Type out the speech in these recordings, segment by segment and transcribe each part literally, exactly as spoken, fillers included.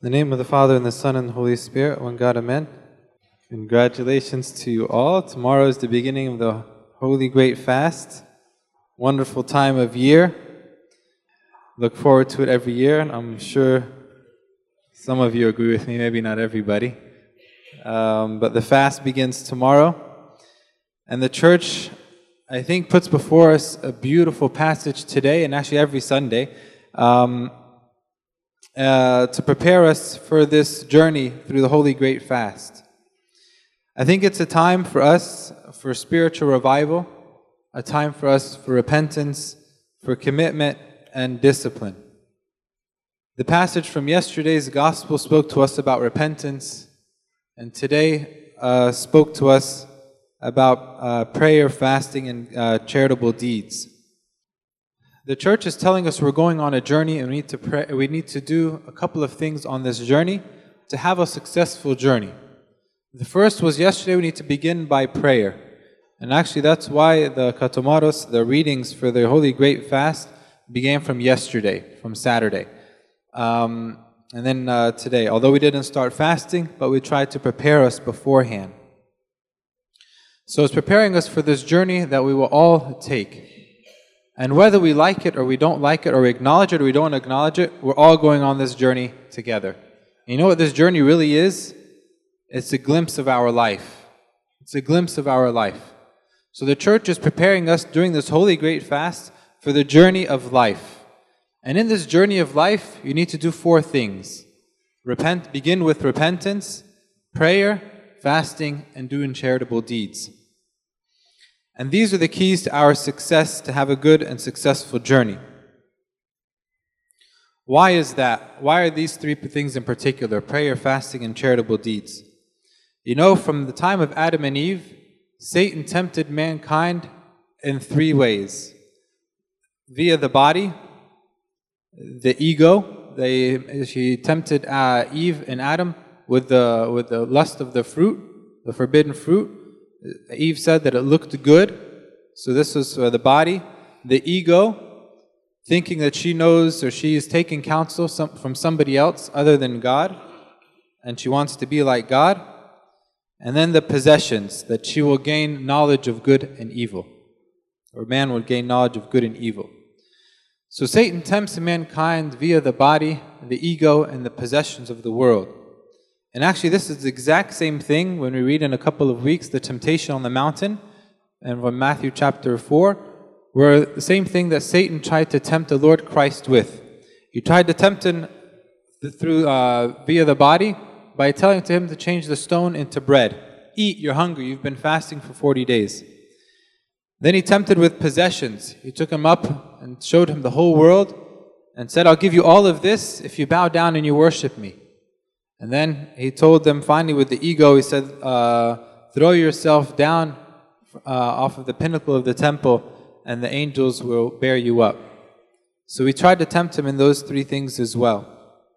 In the name of the Father, and the Son, and the Holy Spirit, one God, Amen. Congratulations to you all. Tomorrow is the beginning of the Holy Great Fast. Wonderful time of year. Look forward to it every year, and I'm sure some of you agree with me, maybe not everybody. Um, but the fast begins tomorrow. And the church, I think, puts before us a beautiful passage today, and actually every Sunday, um, uh, to prepare us for this journey through the Holy Great Fast. I think it's a time for us for spiritual revival, a time for us for repentance, for commitment and discipline. The passage from yesterday's gospel spoke to us about repentance, and today uh, spoke to us about uh, prayer, fasting, and uh, charitable deeds. The church is telling us we're going on a journey, and we need to pray, we need to do a couple of things on this journey to have a successful journey. The first was yesterday we need to begin by prayer. And actually that's why the Katomaros, the readings for the Holy Great Fast, began from yesterday, from Saturday. Um, and then uh, today, although we didn't start fasting, but we tried to prepare us beforehand. So it's preparing us for this journey that we will all take. And whether we like it or we don't like it, or we acknowledge it or we don't acknowledge it, we're all going on this journey together. And you know what this journey really is? It's a glimpse of our life. It's a glimpse of our life. So the church is preparing us during this Holy Great Fast for the journey of life. And in this journey of life, you need to do four things. Repent, begin with repentance, prayer, fasting, and doing charitable deeds. And these are the keys to our success, to have a good and successful journey. Why is that? Why are these three things in particular, prayer, fasting, and charitable deeds? You know, from the time of Adam and Eve, Satan tempted mankind in three ways. Via the body, the ego. They, she tempted uh, Eve and Adam with the, with the lust of the fruit, the forbidden fruit. Eve said that it looked good. So this was uh, the body. The ego, thinking that she knows or she is taking counsel some, from somebody else other than God, and she wants to be like God. And then the possessions, that she will gain knowledge of good and evil, or man will gain knowledge of good and evil. So Satan tempts mankind via the body, the ego, and the possessions of the world. And actually this is the exact same thing when we read in a couple of weeks the temptation on the mountain, and from Matthew chapter four, where the same thing that Satan tried to tempt the Lord Christ with. He tried to tempt him through uh, via the body by telling to him to change the stone into bread. Eat, you're hungry, you've been fasting for forty days. Then he tempted with possessions. He took him up and showed him the whole world and said, I'll give you all of this if you bow down and you worship me. And then he told them finally with the ego, he said, uh, throw yourself down uh, off of the pinnacle of the temple and the angels will bear you up. So we tried to tempt him in those three things as well.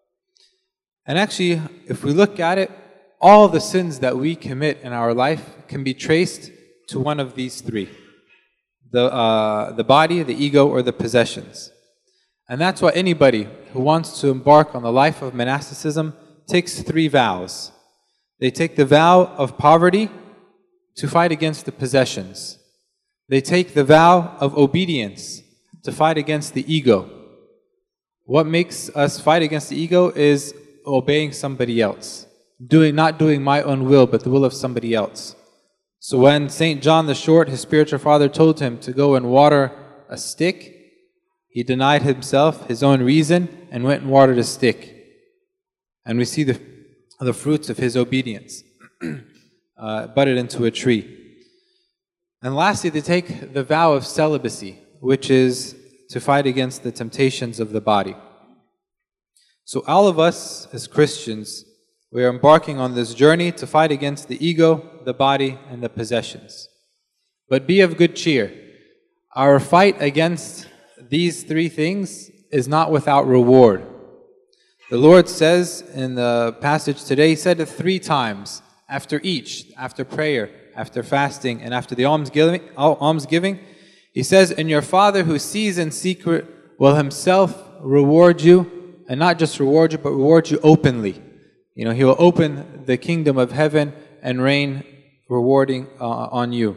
And actually, if we look at it, all the sins that we commit in our life can be traced to one of these three. The, uh, the body, the ego, or the possessions. And that's why anybody who wants to embark on the life of monasticism takes three vows. They take the vow of poverty to fight against the possessions. They take the vow of obedience to fight against the ego. What makes us fight against the ego is obeying somebody else. Doing, not doing my own will, but the will of somebody else. So when Saint John the Short, his spiritual father, told him to go and water a stick, he denied himself his own reason and went and watered a stick. And we see the, the fruits of his obedience, uh, budded into a tree. And lastly, they take the vow of celibacy, which is to fight against the temptations of the body. So all of us as Christians, we are embarking on this journey to fight against the ego, the body, and the possessions. But be of good cheer. Our fight against these three things is not without reward. The Lord says in the passage today, He said it three times after each, after prayer, after fasting, and after the almsgiving, almsgiving. He says, and your Father who sees in secret will Himself reward you and not just reward you, but reward you openly. You know, He will open the kingdom of heaven and rain rewarding uh, on you.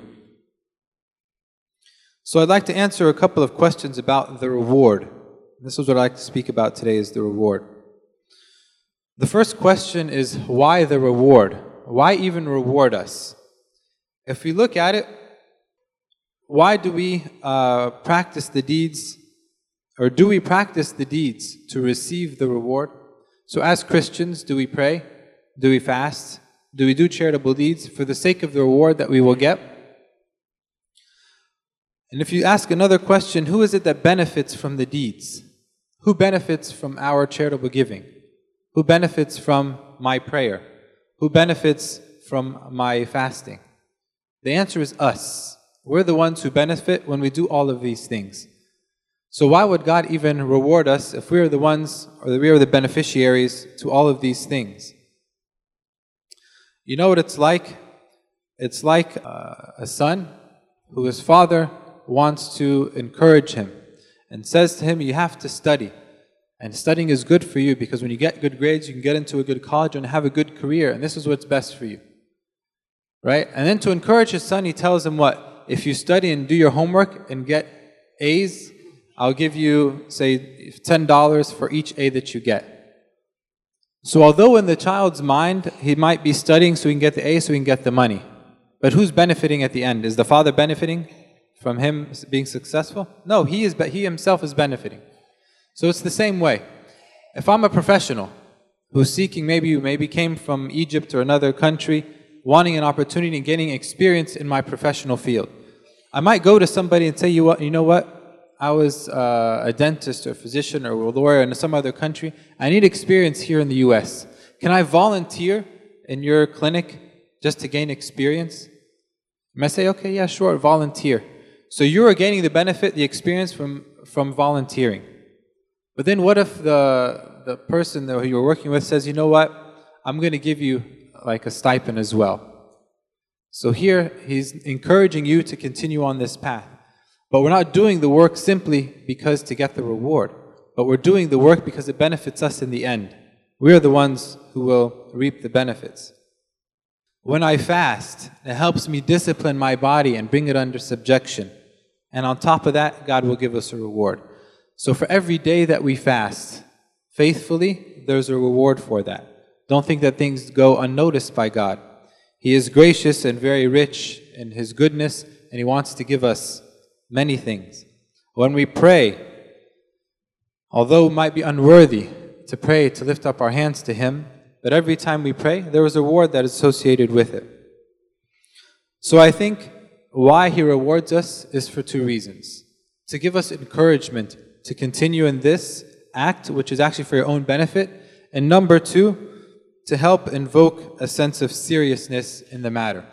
So I'd like to answer a couple of questions about the reward. This is what I'd like to speak about today, is the reward. The first question is, why the reward? Why even reward us? If we look at it, why do we uh, practice the deeds, or do we practice the deeds to receive the reward? So as Christians, do we pray? Do we fast? Do we do charitable deeds for the sake of the reward that we will get? And if you ask another question, who is it that benefits from the deeds? Who benefits from our charitable giving? Who benefits from my prayer? Who benefits from my fasting? The answer is us. We're the ones who benefit when we do all of these things. So why would God even reward us if we are the ones, or we are the beneficiaries to all of these things? You know what it's like? It's like uh, a son who his father wants to encourage him and says to him, you have to study. And studying is good for you because when you get good grades, you can get into a good college and have a good career. And this is what's best for you. Right? And then to encourage his son, he tells him what? If you study and do your homework and get A's, I'll give you, say, ten dollars for each A that you get. So although in the child's mind, he might be studying so he can get the A, so he can get the money. But who's benefiting at the end? Is the father benefiting from him being successful? No, he is. He himself is benefiting. So it's the same way. If I'm a professional who's seeking, maybe you maybe came from Egypt or another country, wanting an opportunity and getting experience in my professional field, I might go to somebody and say, you what, you know what? I was uh, a dentist or a physician or a lawyer in some other country. I need experience here in the U S. Can I volunteer in your clinic just to gain experience? And I say, okay, yeah, sure, volunteer. So you're gaining the benefit, the experience from, from volunteering. But then what if the, the person that you're working with says, you know what, I'm going to give you like a stipend as well. So here he's encouraging you to continue on this path. But we're not doing the work simply because to get the reward, but we're doing the work because it benefits us in the end. We are the ones who will reap the benefits. When I fast, it helps me discipline my body and bring it under subjection. And on top of that, God will give us a reward. So for every day that we fast faithfully, there's a reward for that. Don't think that things go unnoticed by God. He is gracious and very rich in His goodness, and He wants to give us many things. When we pray, although it might be unworthy to pray, to lift up our hands to Him, but every time we pray, there is a reward that is associated with it. So I think why He rewards us is for two reasons. To give us encouragement to continue in this act, which is actually for your own benefit, and number two, to help invoke a sense of seriousness in the matter.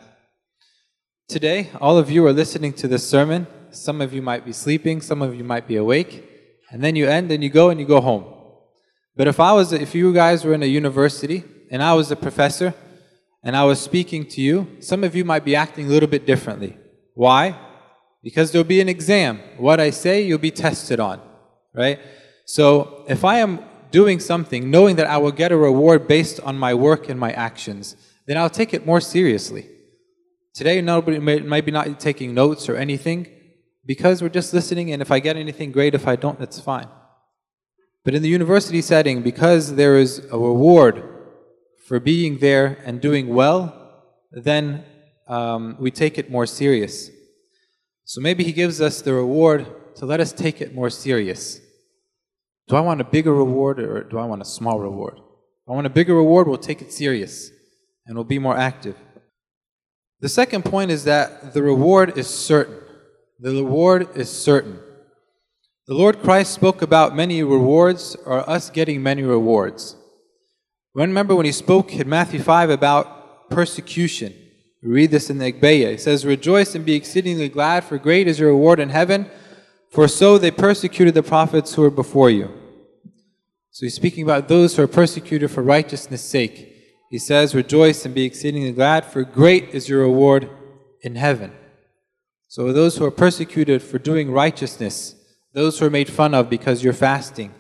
Today, all of you are listening to this sermon. Some of you might be sleeping, some of you might be awake, and then you end and you go and you go home. But if I was, if you guys were in a university and I was a professor and I was speaking to you, some of you might be acting a little bit differently. Why? Because there'll be an exam. What I say, you'll be tested on, right? So if I am doing something, knowing that I will get a reward based on my work and my actions, then I'll take it more seriously. Today, nobody may, might be not taking notes or anything, because we're just listening, and if I get anything, great. If I don't, that's fine. But in the university setting, because there is a reward for being there and doing well, then um, we take it more serious. So maybe He gives us the reward to let us take it more serious. Do I want a bigger reward or do I want a small reward? If I want a bigger reward, we'll take it serious and we'll be more active. The second point is that the reward is certain. The reward is certain. The Lord Christ spoke about many rewards, or us getting many rewards. Remember when He spoke in Matthew five about persecution. We read this in the Igbeya. It says, rejoice and be exceedingly glad, for great is your reward in heaven, for so they persecuted the prophets who were before you. So He's speaking about those who are persecuted for righteousness' sake. He says, rejoice and be exceedingly glad, for great is your reward in heaven. So those who are persecuted for doing righteousness, those who are made fun of because you're fasting,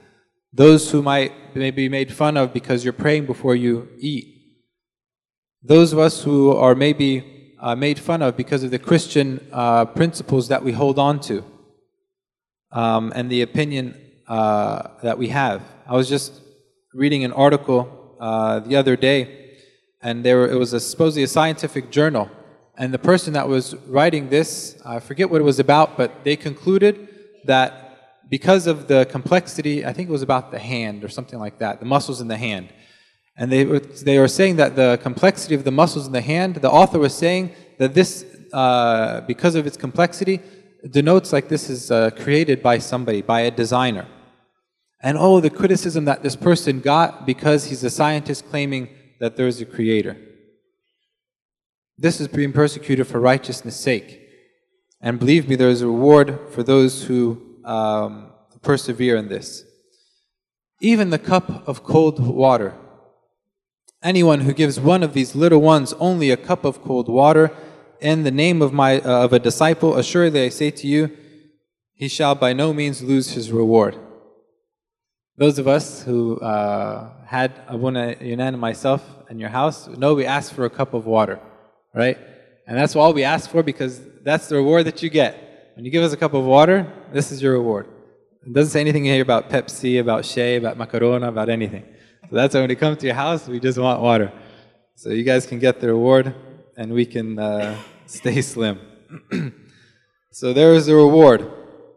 those who might may be made fun of because you're praying before you eat, those of us who are maybe uh, made fun of because of the Christian uh, principles that we hold on to, um, and the opinion uh, that we have. I was just reading an article uh, the other day, and there it was a, supposedly a scientific journal, and the person that was writing this, I forget what it was about, but they concluded that because of the complexity, I think it was about the hand or something like that, the muscles in the hand. And they were, they were saying that the complexity of the muscles in the hand, the author was saying that this, uh, because of its complexity, denotes like this is uh, created by somebody, by a designer. And oh, the criticism that this person got because he's a scientist claiming that there's a creator. This is being persecuted for righteousness' sake. And believe me, there is a reward for those who um, persevere in this. Even the cup of cold water. Anyone who gives one of these little ones only a cup of cold water in the name of my uh, of a disciple, assuredly I say to you, he shall by no means lose his reward. Those of us who uh, had Abuna Yunan and myself in your house know we asked for a cup of water, right? And that's all we asked for, because that's the reward that you get. When you give us a cup of water, this is your reward. It doesn't say anything here about Pepsi, about Shea, about Macarona, about anything. So that's why when we come to your house, we just want water. So you guys can get the reward, and we can uh, stay slim. So there is the reward.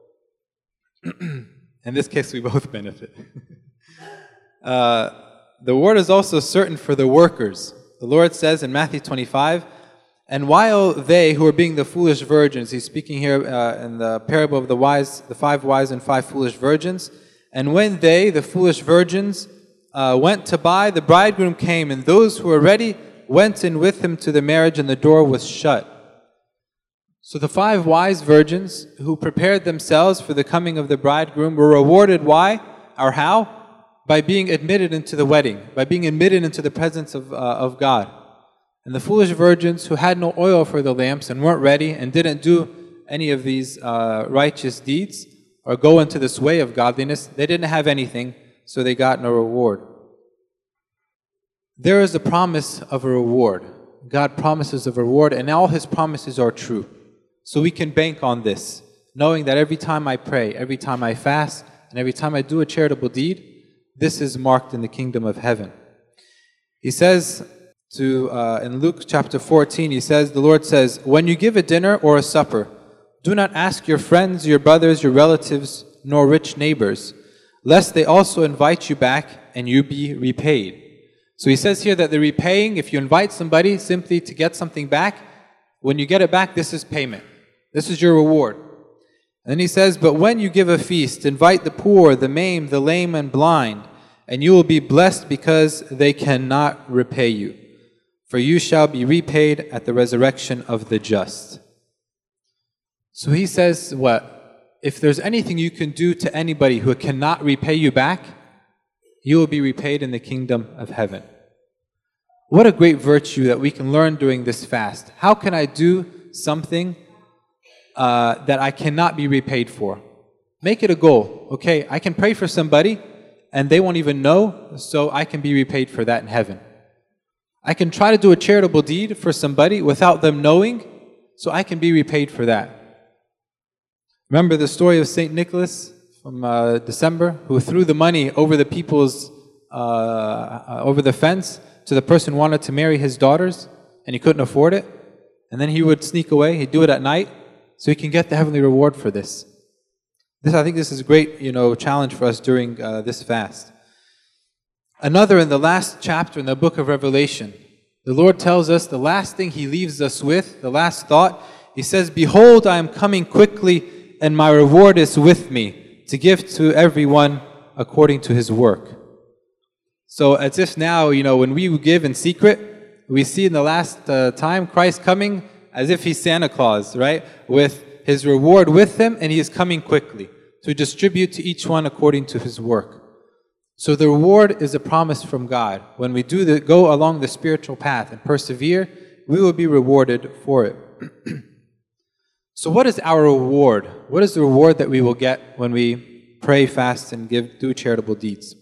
In this case, we both benefit. uh, the reward is also certain for the workers. The Lord says in Matthew twenty-five, and while they who are being the foolish virgins, he's speaking here uh, in the parable of the wise, the five wise and five foolish virgins, and when they, the foolish virgins, uh, went to buy, the bridegroom came, and those who were ready went in with him to the marriage, and the door was shut. So the five wise virgins who prepared themselves for the coming of the bridegroom were rewarded. Why? Or how? By being admitted into the wedding, by being admitted into the presence of, uh, of God. And the foolish virgins who had no oil for the lamps and weren't ready and didn't do any of these uh, righteous deeds or go into this way of godliness, they didn't have anything, so they got no reward. There is a promise of a reward. God promises a reward, and all His promises are true. So we can bank on this, knowing that every time I pray, every time I fast, and every time I do a charitable deed, this is marked in the kingdom of heaven. He says to uh, in Luke chapter fourteen, he says, the Lord says, when you give a dinner or a supper, do not ask your friends, your brothers, your relatives, nor rich neighbors, lest they also invite you back and you be repaid. So he says here that the repaying, if you invite somebody simply to get something back, when you get it back, this is payment. This is your reward. And then he says, but when you give a feast, invite the poor, the maimed, the lame, and blind, and you will be blessed because they cannot repay you. For you shall be repaid at the resurrection of the just. So he says what? If there's anything you can do to anybody who cannot repay you back, you will be repaid in the kingdom of heaven. What a great virtue that we can learn during this fast. How can I do something uh, that I cannot be repaid for? Make it a goal. Okay, I can pray for somebody and they won't even know, so I can be repaid for that in heaven. I can try to do a charitable deed for somebody without them knowing, so I can be repaid for that. Remember the story of Saint Nicholas from uh, December, who threw the money over the people's, uh, uh, over the fence to the person who wanted to marry his daughters, and he couldn't afford it. And then he would sneak away, he'd do it at night, so he can get the heavenly reward for this. This, I think this is a great, you know, challenge for us during uh, this fast. Another, in the last chapter in the book of Revelation, the Lord tells us the last thing He leaves us with, the last thought, He says, behold, I am coming quickly, and my reward is with me, to give to everyone according to his work. So as if now, you know, when we give in secret, we see in the last uh, time Christ coming as if He's Santa Claus, right? With His reward with Him, and He is coming quickly to distribute to each one according to his work. So the reward is a promise from God. When we do the, go along the spiritual path and persevere, we will be rewarded for it. So what is our reward? What is the reward that we will get when we pray, fast, and give do charitable deeds.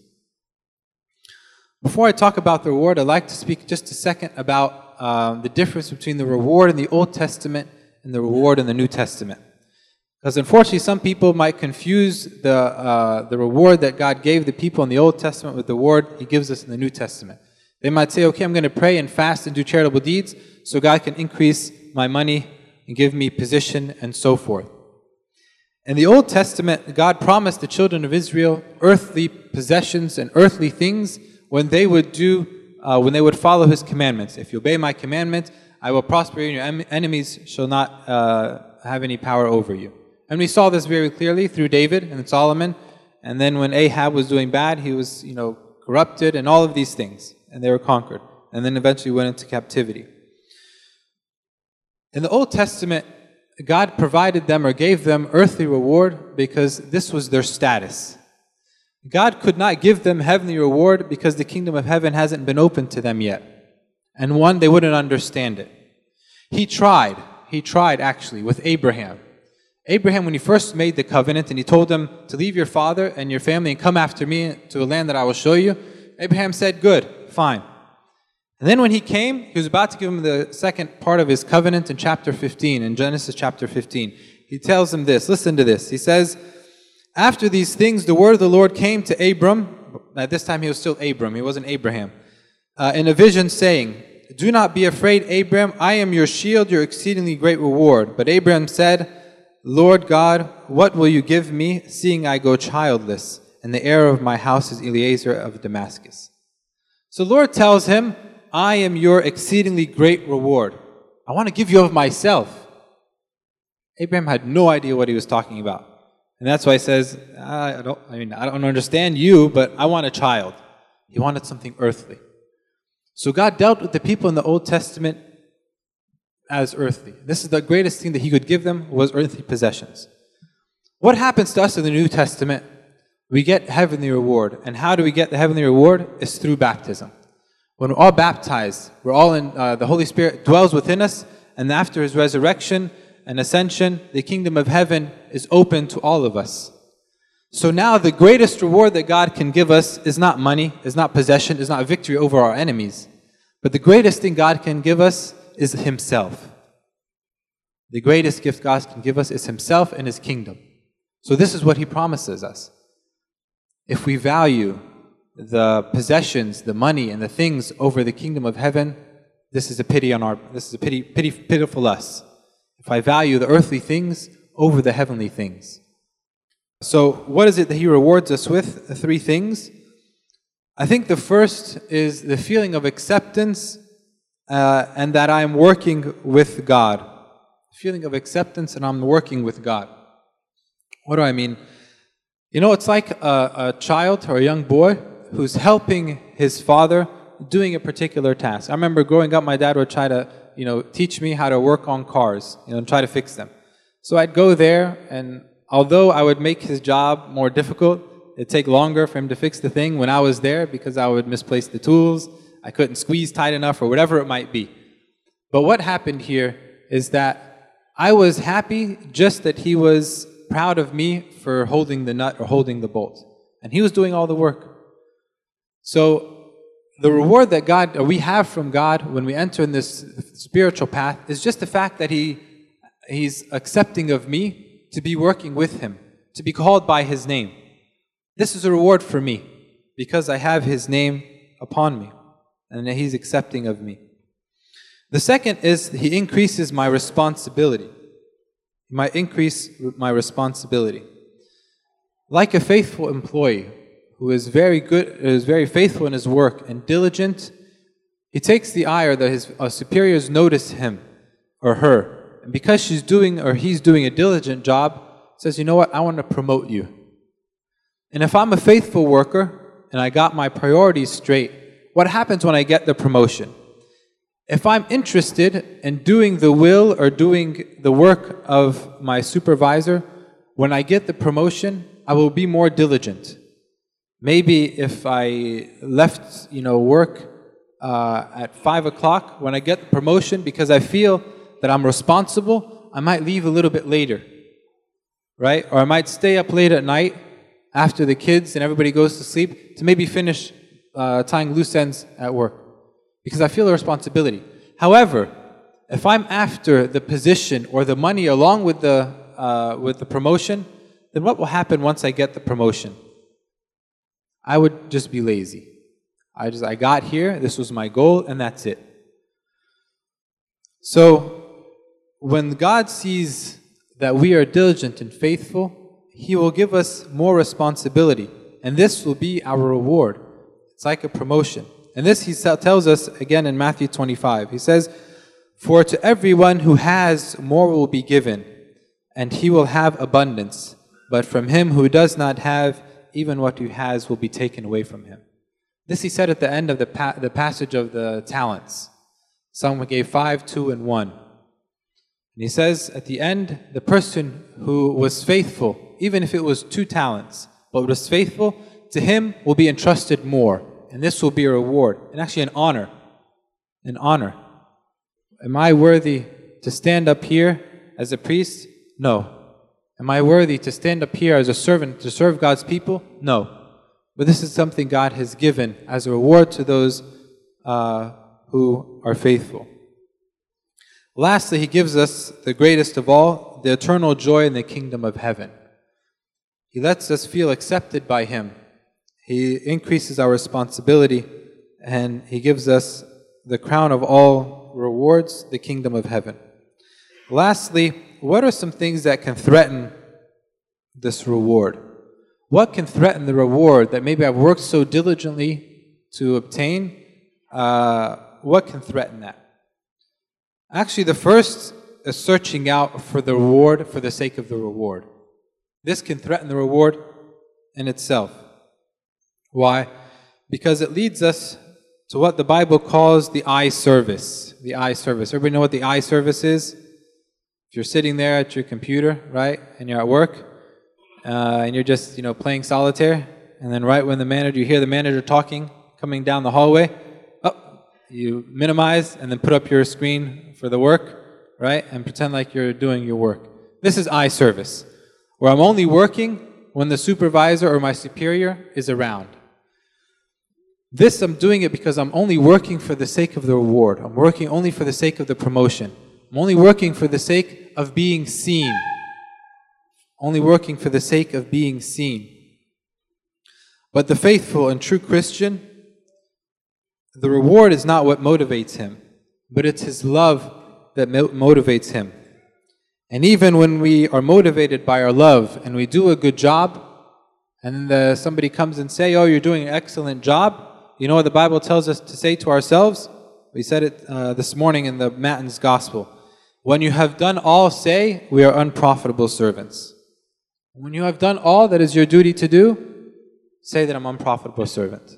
Before I talk about the reward, I'd like to speak just a second about um, the difference between the reward in the Old Testament and the reward in the New Testament. Because unfortunately, some people might confuse the, uh, the reward that God gave the people in the Old Testament with the reward He gives us in the New Testament. They might say, okay, I'm going to pray and fast and do charitable deeds so God can increase my money and give me position and so forth. In the Old Testament, God promised the children of Israel earthly possessions and earthly things when they would do, uh, when they would follow His commandments. If you obey my commandment, I will prosper you, and your em enemies shall not uh, have any power over you. And we saw this very clearly through David and Solomon. And then when Ahab was doing bad, he was, you know, corrupted and all of these things, and they were conquered, and then eventually went into captivity. In the Old Testament, God provided them or gave them earthly reward because this was their status. God could not give them heavenly reward because the kingdom of heaven hasn't been opened to them yet. And one, they wouldn't understand it. He tried, he tried actually with Abraham. Abraham, when he first made the covenant and he told him to leave your father and your family and come after me to a land that I will show you, Abraham said, good, fine. And then when he came, he was about to give him the second part of his covenant in chapter fifteen, in Genesis chapter fifteen. He tells him this, listen to this. He says, after these things, the word of the Lord came to Abram. At this time he was still Abram, he wasn't Abraham. Uh, in a vision saying, do not be afraid, Abram, I am your shield, your exceedingly great reward. But Abram said, Lord God, what will you give me, seeing I go childless, and the heir of my house is Eliezer of Damascus? So the Lord tells him, I am your exceedingly great reward. I want to give you of myself. Abraham had no idea what he was talking about. And that's why he says, I don't, I mean, I don't understand you, but I want a child. He wanted something earthly. So God dealt with the people in the Old Testament as earthly. This is the greatest thing that He could give them, was earthly possessions. What happens to us in the New Testament? We get heavenly reward. And how do we get the heavenly reward? It's through baptism. When we're all baptized, we're all in, uh, the Holy Spirit dwells within us, and after His resurrection and ascension, the kingdom of heaven is open to all of us. So now the greatest reward that God can give us is not money, is not possession, is not victory over our enemies. But the greatest thing God can give us is Himself. The greatest gift God can give us is Himself and His kingdom. So this is what He promises us. If we value the possessions, the money, and the things over the kingdom of heaven, this is a pity on our, this is a pity, pity, pitiful us. If I value the earthly things over the heavenly things. So what is it that He rewards us with? The three things. I think the first is the feeling of acceptance uh, and that I'm working with God. The feeling of acceptance and I'm working with God. What do I mean? You know, it's like a, a child or a young boy who's helping his father doing a particular task. I remember growing up, my dad would try to, you know, teach me how to work on cars, you know, and try to fix them. So I'd go there, and although I would make his job more difficult, it'd take longer for him to fix the thing when I was there because I would misplace the tools, I couldn't squeeze tight enough, or whatever it might be. But what happened here is that I was happy just that he was proud of me for holding the nut or holding the bolt. And he was doing all the work. So the reward that God, or we have from God when we enter in this spiritual path is just the fact that He He's accepting of me to be working with Him, to be called by His name. This is a reward for me because I have His name upon me and He's accepting of me. The second is He increases my responsibility. He might increase my responsibility. Like a faithful employee who is very good, is very faithful in his work and diligent, he takes the eye or that his uh, superiors notice him or her. And because she's doing or he's doing a diligent job, says, you know what, I want to promote you. And if I'm a faithful worker and I got my priorities straight, what happens when I get the promotion? If I'm interested in doing the will or doing the work of my supervisor, when I get the promotion, I will be more diligent. Maybe if I left, you know, work uh, at five o'clock, when I get the promotion, because I feel that I'm responsible, I might leave a little bit later, right? Or I might stay up late at night after the kids and everybody goes to sleep, to maybe finish uh, tying loose ends at work, because I feel a responsibility. However, if I'm after the position or the money along with the uh, with the promotion, then what will happen once I get the promotion? I would just be lazy. I just I got here, this was my goal, and that's it. So when God sees that we are diligent and faithful, He will give us more responsibility, and this will be our reward. It's like a promotion. And this He tells us again in Matthew twenty-five. He says, "For to everyone who has, more will be given, and he will have abundance. But from him who does not have, even what he has will be taken away from him." This He said at the end of the, pa the passage of the talents. Some gave five, two, and one. And He says at the end, the person who was faithful, even if it was two talents, but was faithful, to him will be entrusted more. And this will be a reward, and actually an honor. An honor. Am I worthy to stand up here as a priest? No. Am I worthy to stand up here as a servant to serve God's people? No. But this is something God has given as a reward to those uh, who are faithful. Lastly, He gives us the greatest of all, the eternal joy in the kingdom of heaven. He lets us feel accepted by Him. He increases our responsibility, and He gives us the crown of all rewards, the kingdom of heaven. Lastly, what are some things that can threaten this reward? What can threaten the reward that maybe I've worked so diligently to obtain? Uh, what can threaten that? Actually, the first is searching out for the reward for the sake of the reward. This can threaten the reward in itself. Why? Because it leads us to what the Bible calls the eye service. The eye service. Everybody know what the eye service is? If you're sitting there at your computer, right, and you're at work, uh, and you're just, you know, playing solitaire, and then right when the manager, you hear the manager talking, coming down the hallway, oh, you minimize and then put up your screen for the work, right, and pretend like you're doing your work. This is eye service, where I'm only working when the supervisor or my superior is around. This, I'm doing it because I'm only working for the sake of the reward. I'm working only for the sake of the promotion. I'm only working for the sake of being seen. Only working for the sake of being seen. But the faithful and true Christian, the reward is not what motivates him, but it's his love that motivates him. And even when we are motivated by our love and we do a good job, and the, somebody comes and say, "Oh, you're doing an excellent job," you know what the Bible tells us to say to ourselves? We said it uh, this morning in the Matins Gospel. When you have done all, say, "We are unprofitable servants." When you have done all that is your duty to do, say that I'm an unprofitable servant.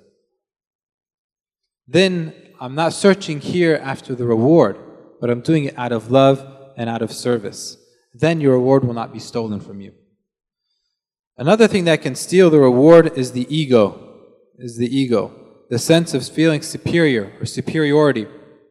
Then I'm not searching here after the reward, but I'm doing it out of love and out of service. Then your reward will not be stolen from you. Another thing that can steal the reward is the ego. Is the ego. The sense of feeling superior or superiority.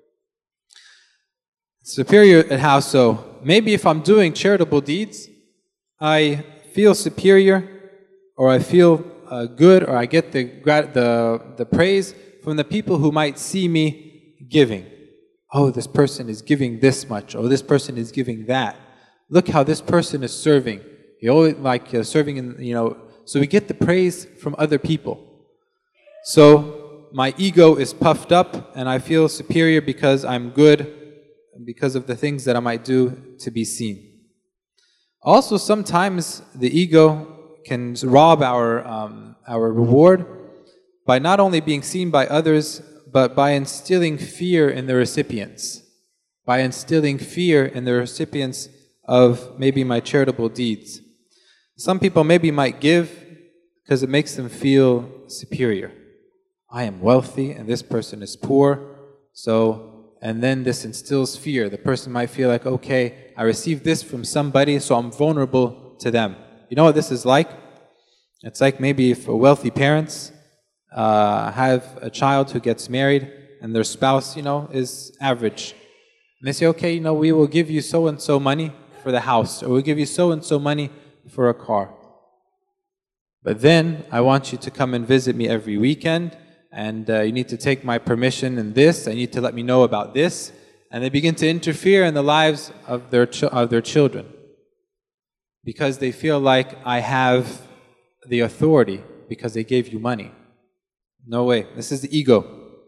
Superior at how so? Maybe if I'm doing charitable deeds, I feel superior, or I feel uh, good, or I get the, the, the praise from the people who might see me giving. Oh, this person is giving this much. Oh, this person is giving that. Look how this person is serving. You always like uh, serving in, you know, so we get the praise from other people. So my ego is puffed up and I feel superior because I'm good, because of the things that I might do to be seen. Also, sometimes the ego can rob our, um, our reward by not only being seen by others, but by instilling fear in the recipients. By instilling fear in the recipients of maybe my charitable deeds. Some people maybe might give because it makes them feel superior. I am wealthy and this person is poor, so, and then this instills fear. The person might feel like, okay, I received this from somebody, so I'm vulnerable to them. You know what this is like? It's like maybe if wealthy parents uh, have a child who gets married and their spouse, you know, is average. And they say, okay, you know, we will give you so-and-so money for the house, or we'll give you so-and-so money for a car. But then I want you to come and visit me every weekend, and uh, you need to take my permission in this, and you need to let me know about this. And they begin to interfere in the lives of their, ch of their children because they feel like I have the authority because they gave you money. No way. This is the ego.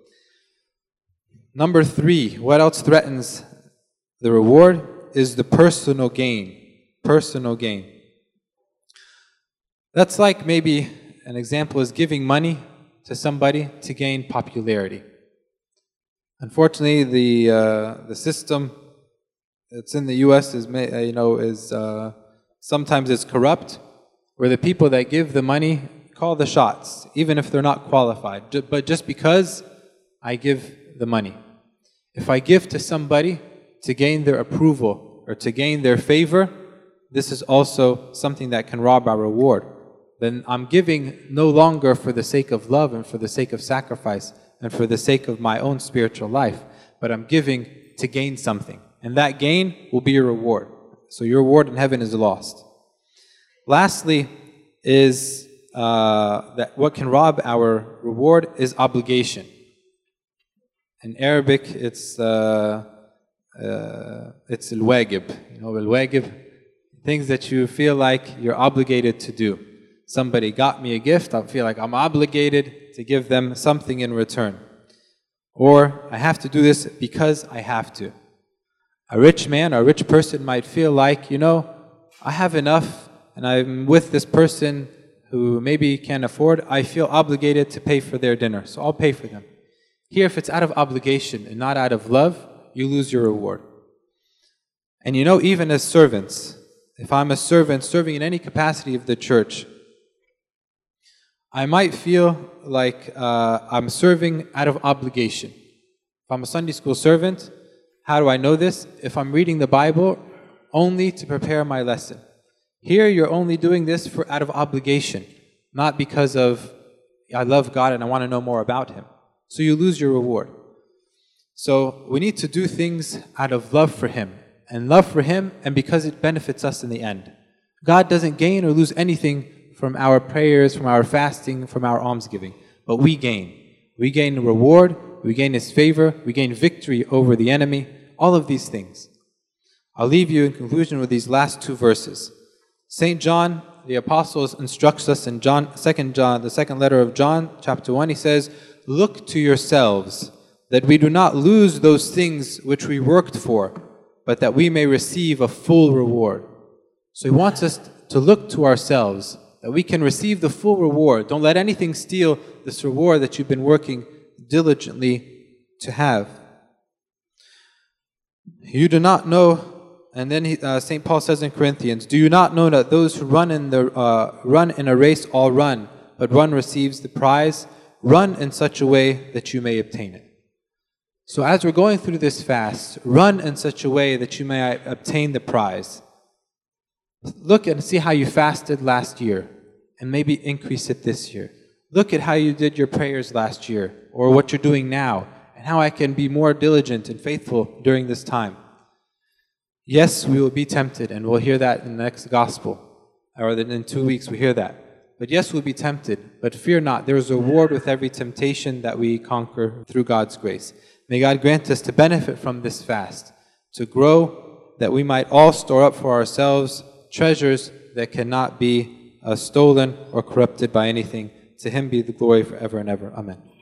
Number three, what else threatens the reward is the personal gain. Personal gain. That's like maybe an example is giving money to somebody to gain popularity. Unfortunately, the uh, the system that's in the U S is you know is uh, sometimes it's corrupt, where the people that give the money call the shots, even if they're not qualified. But just because I give the money, if I give to somebody to gain their approval or to gain their favor, this is also something that can rob our reward. Then I'm giving no longer for the sake of love and for the sake of sacrifice and for the sake of my own spiritual life, but I'm giving to gain something. And that gain will be your reward. So your reward in heaven is lost. Lastly is uh, that what can rob our reward is obligation. In Arabic, it's uh, uh, it's al-wajib. You know, al-wajib, things that you feel like you're obligated to do. Somebody got me a gift, I feel like I'm obligated to give them something in return. Or I have to do this because I have to. A rich man or a rich person might feel like, you know, I have enough and I'm with this person who maybe can't afford, I feel obligated to pay for their dinner, so I'll pay for them. Here, if it's out of obligation and not out of love, you lose your reward. And you know, even as servants, if I'm a servant serving in any capacity of the church, I might feel like uh, I'm serving out of obligation. If I'm a Sunday school servant, how do I know this? If I'm reading the Bible only to prepare my lesson. Here you're only doing this for out of obligation, not because of, I love God and I want to know more about Him. So you lose your reward. So we need to do things out of love for Him, and love for Him, and because it benefits us in the end. God doesn't gain or lose anything from our prayers, from our fasting, from our almsgiving. But we gain. We gain reward, we gain His favor, we gain victory over the enemy, all of these things. I'll leave you in conclusion with these last two verses. Saint John, the Apostle, instructs us in John, second John, the second letter of John, chapter one, he says, "Look to yourselves, that we do not lose those things which we worked for, but that we may receive a full reward." So he wants us to look to ourselves, that we can receive the full reward. Don't let anything steal this reward that you've been working diligently to have. You do not know, and then he, uh, Saint Paul says in Corinthians, "Do you not know that those who run in the uh, run in a race all run, but one receives the prize? Run in such a way that you may obtain it." So as we're going through this fast, run in such a way that you may obtain the prize. Look and see how you fasted last year, and maybe increase it this year. Look at how you did your prayers last year, or what you're doing now, and how I can be more diligent and faithful during this time. Yes, we will be tempted, and we'll hear that in the next gospel, or in two weeks we hear that. But yes, we'll be tempted, but fear not, there is a reward with every temptation that we conquer through God's grace. May God grant us to benefit from this fast, to grow, that we might all store up for ourselves treasures that cannot be uh, stolen or corrupted by anything. To Him be the glory forever and ever. Amen.